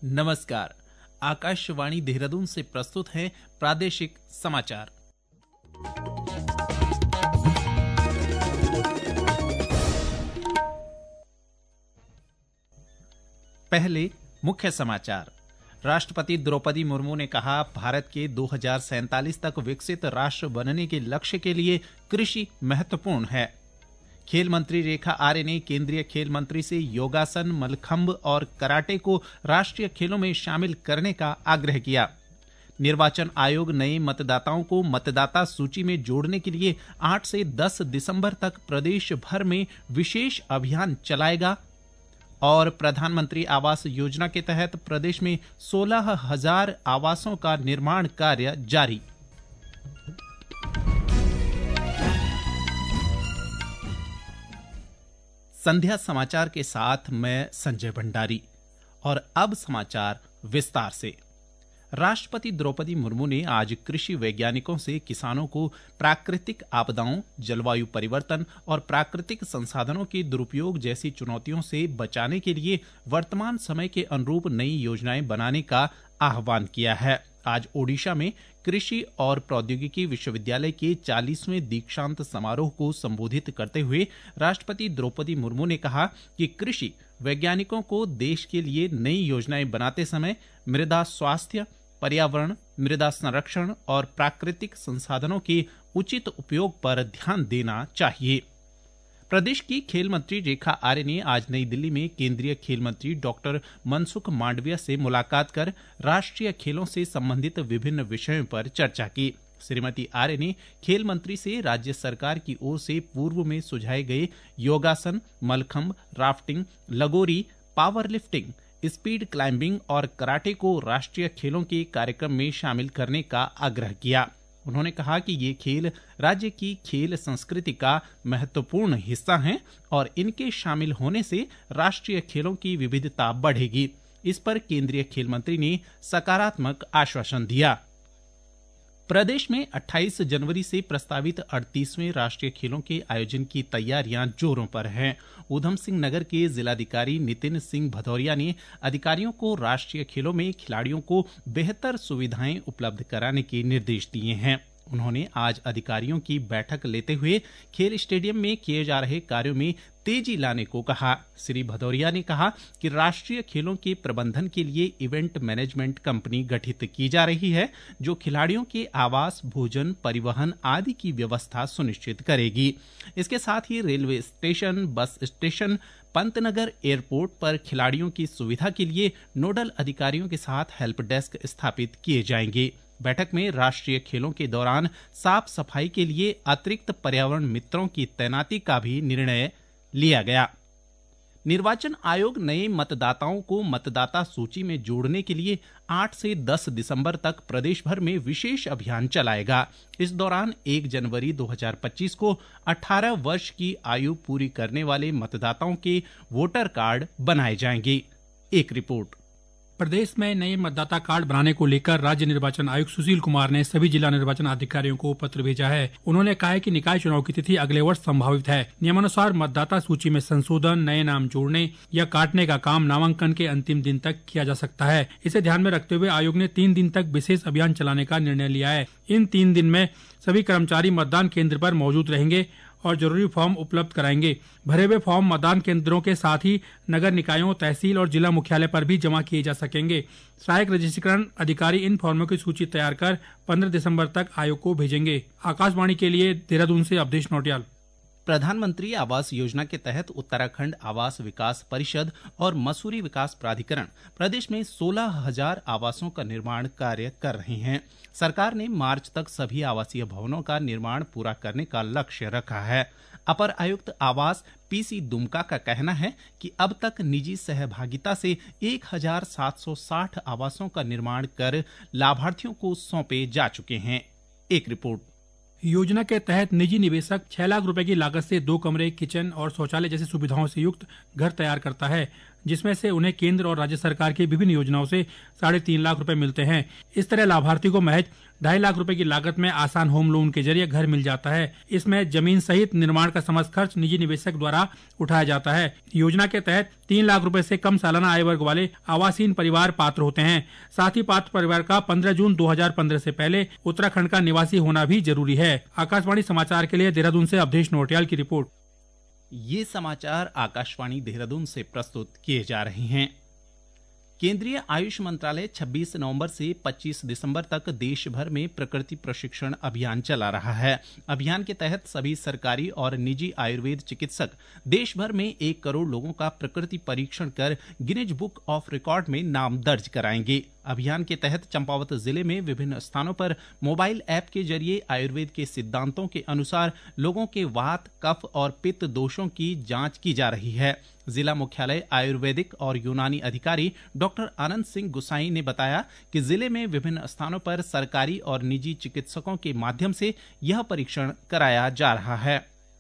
नमस्कार। आकाशवाणी देहरादून से प्रस्तुत है प्रादेशिक समाचार। पहले मुख्य समाचार। राष्ट्रपति द्रौपदी मुर्मू ने कहा, भारत के 2047 तक विकसित राष्ट्र बनने के लक्ष्य के लिए कृषि महत्वपूर्ण है। खेल मंत्री रेखा आर्य ने केंद्रीय खेल मंत्री से योगासन, मलखंब और कराटे को राष्ट्रीय खेलों में शामिल करने का आग्रह किया। निर्वाचन आयोग नए मतदाताओं को मतदाता सूची में जोड़ने के लिए 8 से 10 दिसंबर तक प्रदेश भर में विशेष अभियान चलाएगा। और प्रधानमंत्री आवास योजना के तहत प्रदेश में 16,000 आवासों का निर्माण कार्य जारी। संध्या समाचार के साथ मैं संजय भंडारी। और अब समाचार विस्तार से। राष्ट्रपति द्रौपदी मुर्मू ने आज कृषि वैज्ञानिकों से किसानों को प्राकृतिक आपदाओं, जलवायु परिवर्तन और प्राकृतिक संसाधनों के दुरुपयोग जैसी चुनौतियों से बचाने के लिए वर्तमान समय के अनुरूप नई योजनाएं बनाने का आह्वान किया है। आज ओडिशा में कृषि और प्रौद्योगिकी विश्वविद्यालय के 40वें दीक्षांत समारोह को संबोधित करते हुए राष्ट्रपति द्रौपदी मुर्मू ने कहा कि कृषि वैज्ञानिकों को देश के लिए नई योजनाएं बनाते समय मृदा स्वास्थ्य, पर्यावरण, मृदा संरक्षण और प्राकृतिक संसाधनों के उचित उपयोग पर ध्यान देना चाहिए। प्रदेश की खेल मंत्री रेखा आर्य ने आज नई दिल्ली में केंद्रीय खेल मंत्री डॉक्टर मनसुख मांडविया से मुलाकात कर राष्ट्रीय खेलों से संबंधित विभिन्न विषयों पर चर्चा की। श्रीमती आर्य ने खेल मंत्री से राज्य सरकार की ओर से पूर्व में सुझाए गए yogasana, mallakhamb, rafting, lagori, power lifting, speed climbing और कराटे को राष्ट्रीय खेलों के कार्यक्रम में शामिल करने का आग्रह किया। उन्होंने कहा कि ये खेल राज्य की खेल संस्कृति का महत्वपूर्ण हिस्सा हैं और इनके शामिल होने से राष्ट्रीय खेलों की विविधता बढ़ेगी। इस पर केंद्रीय खेल मंत्री ने सकारात्मक आश्वासन दिया। प्रदेश में 28 जनवरी से प्रस्तावित 38वें राष्ट्रीय खेलों के आयोजन की तैयारियां जोरों पर हैं। ऊधम सिंह नगर के जिलाधिकारी नितिन सिंह भदौरिया ने अधिकारियों को राष्ट्रीय खेलों में खिलाड़ियों को बेहतर सुविधाएं उपलब्ध कराने के निर्देश दिए हैं। उन्होंने आज अधिकारियों की बैठक लेते हुए खेल स्टेडियम में किए जा रहे कार्यों में तेजी लाने को कहा। श्री भदौरिया ने कहा कि राष्ट्रीय खेलों के प्रबंधन के लिए इवेंट मैनेजमेंट कंपनी गठित की जा रही है, जो खिलाड़ियों के आवास, भोजन, परिवहन आदि की व्यवस्था सुनिश्चित करेगी। इसके साथ ही railway station, bus station, Pantnagar airport पर खिलाड़ियों की सुविधा के लिए नोडल अधिकारियों के साथ हेल्प डेस्क स्थापित किए जाएंगे। बैठक में राष्ट्रीय खेलों के दौरान साफ सफाई के लिए अतिरिक्त पर्यावरण मित्रों की तैनाती का भी निर्णय लिया गया। निर्वाचन आयोग नए मतदाताओं को मतदाता सूची में जोड़ने के लिए 8 से 10 दिसंबर तक प्रदेश भर में विशेष अभियान चलाएगा। इस दौरान 1 जनवरी 2025 को 18 वर्ष की आयु पूरी करने वाले मतदाताओं के वोटर कार्ड बनाए जाएंगे। एक रिपोर्ट। प्रदेश में नए मतदाता कार्ड बनाने को लेकर राज्य निर्वाचन आयुक्त सुशील कुमार ने सभी जिला निर्वाचन अधिकारियों को पत्र भेजा है। उन्होंने कहा है कि निकाय चुनाव की तिथि अगले वर्ष संभावित है। नियमानुसार मतदाता सूची में संशोधन, नए नाम जोड़ने या काटने का काम नामांकन के अंतिम दिन तक किया जा सकता है। इसे ध्यान में रखते हुए आयोग ने 3 दिन तक विशेष अभियान चलाने का निर्णय लिया है। इन 3 दिन में सभी कर्मचारी मतदान केंद्र पर मौजूद रहेंगे और जरूरी फॉर्म उपलब्ध कराएंगे। भरे हुए फॉर्म मतदान केंद्रों के साथ ही नगर निकायों, तहसील और जिला मुख्यालय पर भी जमा किए जा सकेंगे। सहायक रजिस्ट्रीकरण अधिकारी इन फॉर्मों की सूची तैयार कर 15 दिसंबर तक आयोग को भेजेंगे। आकाशवाणी के लिए देहरादून से अवधेश नौटियाल। प्रधानमंत्री आवास योजना के तहत उत्तराखंड आवास विकास परिषद और मसूरी विकास प्राधिकरण प्रदेश में 16,000 आवासों का निर्माण कार्य कर रहे हैं। सरकार ने मार्च तक सभी आवासीय भवनों का निर्माण पूरा करने का लक्ष्य रखा है। अपर आयुक्त आवास पीसी दुमका का कहना है कि अब तक निजी सहभागिता से 1,760 आवासों का निर्माण कर लाभार्थियों को सौंपे जा चुके हैं। एक रिपोर्ट। योजना के तहत निजी निवेशक 6 लाख रुपए की लागत से 2 कमरे, किचन और शौचालय जैसी सुविधाओं से युक्त घर तैयार करता है। जिसमें से उन्हें केंद्र और राज्य सरकार की विभिन्न योजनाओं से 3.5 लाख रुपए मिलते हैं। इस तरह लाभार्थी को महज 2.5 लाख रुपए की लागत में आसान होम लोन के जरिए घर मिल जाता है। इसमें जमीन सहित निर्माण का समस्त खर्च निजी निवेशक द्वारा उठाया जाता है। योजना के तहत 3 लाख रुपए से कम सालाना आय वर्ग वाले आवासीन परिवार पात्र होते हैं। साथ ही पात्र परिवार का 15 जून 2015 से पहले उत्तराखंड का निवासी होना भी जरूरी है। आकाशवाणी समाचार के लिए देहरादून से अवधेश नोटियाल की रिपोर्ट। ये समाचार आकाशवाणी देहरादून से प्रस्तुत किए जा रहे हैं। केंद्रीय आयुष मंत्रालय 26 नवंबर से 25 दिसंबर तक देश भर में प्रकृति प्रशिक्षण अभियान चला रहा है। अभियान के तहत सभी सरकारी और निजी आयुर्वेद चिकित्सक देश भर में 1 करोड़ लोगों का प्रकृति परीक्षण कर गिनीज बुक ऑफ रिकॉर्ड में नाम दर्ज कराएंगे। अभियान के तहत चंपावत जिले में विभिन्न स्थानों पर मोबाइल ऐप के जरिए आयुर्वेद के सिद्धांतों के अनुसार लोगों के वात, कफ और पित्त दोषों की जांच की जा रही है। जिला मुख्यालय आयुर्वेदिक और यूनानी अधिकारी डॉक्टर आनंद सिंह गुसाई ने बताया कि जिले में विभिन्न स्थानों पर सरकारी और निजी चिकित्सकों के माध्यम से यह परीक्षण कराया जा रहा है।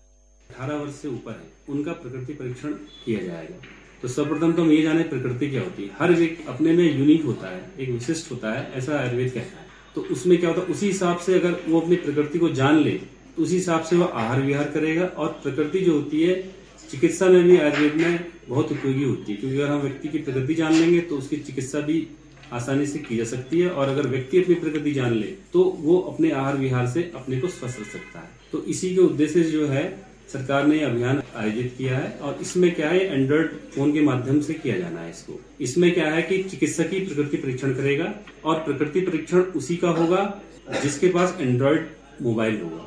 18 वर्ष से ऊपर है उनका प्रकृति परीक्षण किया जाएगा। तो सर्वप्रथम तो हम ये जाने प्रकृति क्या होती है। हर व्यक्ति अपने में यूनिक होता है, एक विशिष्ट होता है, ऐसा आयुर्वेद कहता है। तो उसमें क्या होता है, उसी हिसाब से अगर वो अपनी प्रकृति को जान ले तो उसी हिसाब से वो आहार विहार करेगा। और प्रकृति जो होती है चिकित्सा में भी आयुर्वेद में बहुत उपयोगी होती है, क्योंकि अगर हम व्यक्ति की प्रकृति जान लेंगे तो उसकी चिकित्सा भी आसानी से की जा सकती है। और अगर व्यक्ति अपनी प्रकृति जान ले तो वो अपने आहार विहार से अपने को स्वस्थ रख सकता है। तो इसी के उद्देश्य से जो है सरकार ने अभियान आयोजित किया है। और इसमें क्या है, एंड्रॉइड फोन के माध्यम से किया जाना है इसको। इसमें क्या है कि चिकित्सक ही प्रकृति परीक्षण करेगा और प्रकृति परीक्षण उसी का होगा जिसके पास एंड्रॉइड मोबाइल होगा।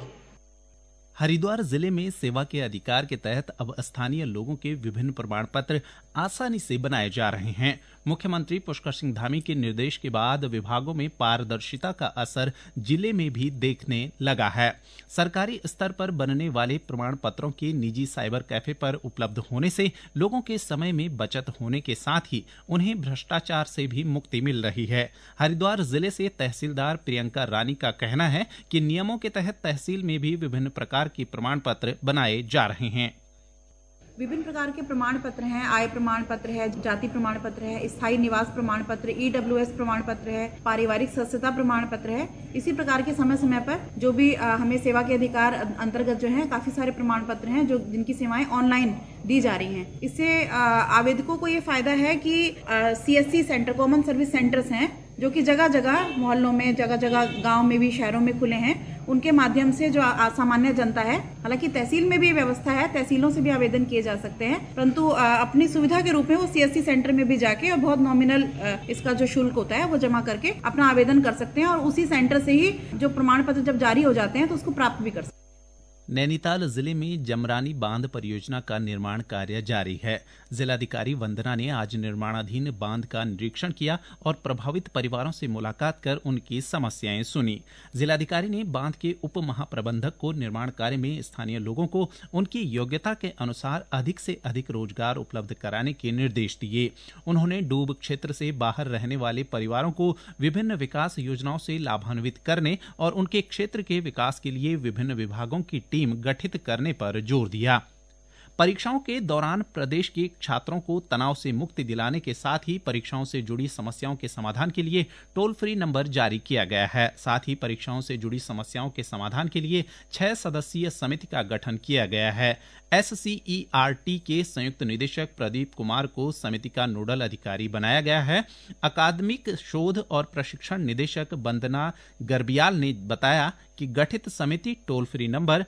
हरिद्वार जिले में सेवा के अधिकार के तहत अब स्थानीय लोगों के विभिन्न प्रमाण पत्र आसानी से बनाए जा रहे हैं। मुख्यमंत्री पुष्कर सिंह धामी के निर्देश के बाद विभागों में पारदर्शिता का असर जिले में भी देखने लगा है। सरकारी स्तर पर बनने वाले प्रमाण पत्रों के निजी साइबर कैफे पर उपलब्ध होने से लोगों के समय में बचत होने के साथ ही उन्हें भ्रष्टाचार से भी मुक्ति मिल रही है। हरिद्वार जिले से तहसीलदार प्रियंका रानी का कहना है कि नियमों के तहत तहसील में भी विभिन्न प्रकार के प्रमाण पत्र बनाए जा रहे हैं। विभिन्न प्रकार के प्रमाण पत्र हैं। आय प्रमाण पत्र है, जाति प्रमाण पत्र है, स्थायी निवास प्रमाण पत्र, EWS प्रमाण पत्र है, पारिवारिक सदस्यता प्रमाण पत्र है। इसी प्रकार के समय समय पर जो भी हमें सेवा के अधिकार अंतर्गत जो है काफी सारे प्रमाण पत्र हैं जो जिनकी सेवाएं ऑनलाइन दी जा रही हैं। इससे आवेदकों को ये फायदा है कि CSC centre, common service centres हैं जो कि जगह जगह मोहल्लों में, जगह जगह गांव में भी, शहरों में खुले हैं। उनके माध्यम से जो सामान्य जनता है, हालांकि तहसील में भी व्यवस्था है, तहसीलों से भी आवेदन किए जा सकते हैं, परंतु अपनी सुविधा के रूप में वो CSC सेंटर में भी जाके और बहुत नॉमिनल इसका जो शुल्क होता है वो जमा करके अपना आवेदन कर सकते हैं और उसी सेंटर से ही जो प्रमाण पत्र जब जारी हो जाते हैं तो उसको प्राप्त भी कर सकते हैं। नैनीताल जिले में जमरानी बांध परियोजना का निर्माण कार्य जारी है। जिलाधिकारी वंदना ने आज निर्माणाधीन बांध का निरीक्षण किया और प्रभावित परिवारों से मुलाकात कर उनकी समस्याएं सुनी। जिलाधिकारी ने बांध के उप महाप्रबंधक को निर्माण कार्य में स्थानीय लोगों को उनकी योग्यता के अनुसार अधिक से अधिक रोजगार उपलब्ध कराने के निर्देश दिए। उन्होंने डूब क्षेत्र से बाहर रहने वाले परिवारों को विभिन्न विकास योजनाओं से लाभान्वित करने और उनके क्षेत्र के विकास के लिए विभिन्न विभागों की टीम गठित करने पर जोर दिया। परीक्षाओं के दौरान प्रदेश के छात्रों को तनाव से मुक्ति दिलाने के साथ ही परीक्षाओं से जुड़ी समस्याओं के समाधान के लिए टोल फ्री नंबर जारी किया गया है। साथ ही परीक्षाओं से जुड़ी समस्याओं के समाधान के लिए 6 सदस्यीय समिति का गठन किया गया है। SCERT के संयुक्त निदेशक प्रदीप कुमार को समिति का नोडल अधिकारी बनाया गया है। अकादमिक शोध और प्रशिक्षण निदेशक वंदना गर्बियाल ने बताया कि गठित समिति टोल फ्री नंबर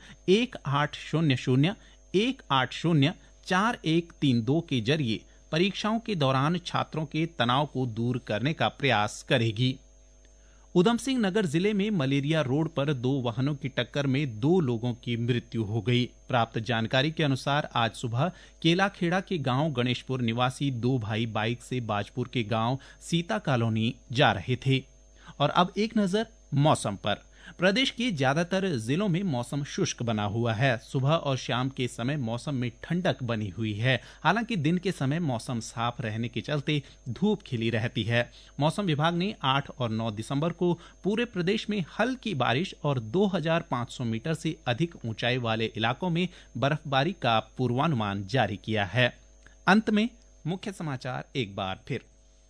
1800-180-4132 के जरिए परीक्षाओं के दौरान छात्रों के तनाव को दूर करने का प्रयास करेगी। उधम सिंह नगर जिले में मलेरिया रोड पर 2 वाहनों की टक्कर में 2 लोगों की मृत्यु हो गई। प्राप्त जानकारी के अनुसार आज सुबह केलाखेड़ा के गांव गणेशपुर निवासी 2 भाई बाइक से बाजपुर के गांव सीता कॉलोनी जा रहे थे। और अब एक नजर मौसम पर। प्रदेश के ज्यादातर जिलों में मौसम शुष्क बना हुआ है। सुबह और शाम के समय मौसम में ठंडक बनी हुई है। हालांकि दिन के समय मौसम साफ रहने के चलते धूप खिली रहती है। मौसम विभाग ने 8 और 9 दिसंबर को पूरे प्रदेश में हल्की बारिश और 2500 मीटर से अधिक ऊंचाई वाले इलाकों में बर्फबारी का पूर्वानुमान जारी किया है। अंत में मुख्य समाचार एक बार फिर।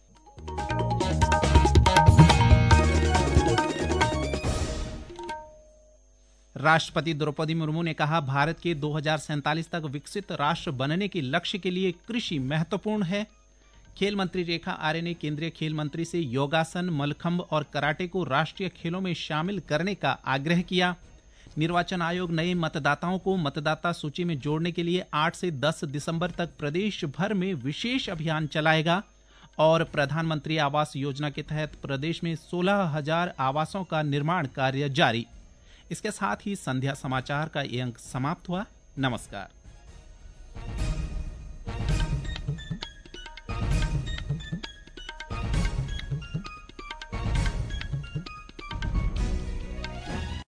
राष्ट्रपति द्रौपदी मुर्मू ने कहा, भारत के 2047 तक विकसित राष्ट्र बनने के लक्ष्य के लिए कृषि महत्वपूर्ण है। खेल मंत्री रेखा आर्य ने केंद्रीय खेल मंत्री से योगासन, मलखंब और कराटे को राष्ट्रीय खेलों में शामिल करने का आग्रह किया। निर्वाचन आयोग नए मतदाताओं को मतदाता सूची में जोड़ने के लिए 8 से 10 दिसंबर तक प्रदेश भर में विशेष अभियान चलाएगा। और प्रधानमंत्री आवास योजना के तहत प्रदेश में 16,000 आवासों का निर्माण कार्य जारी। इसके साथ ही संध्या समाचार का ये अंक समाप्त हुआ। नमस्कार।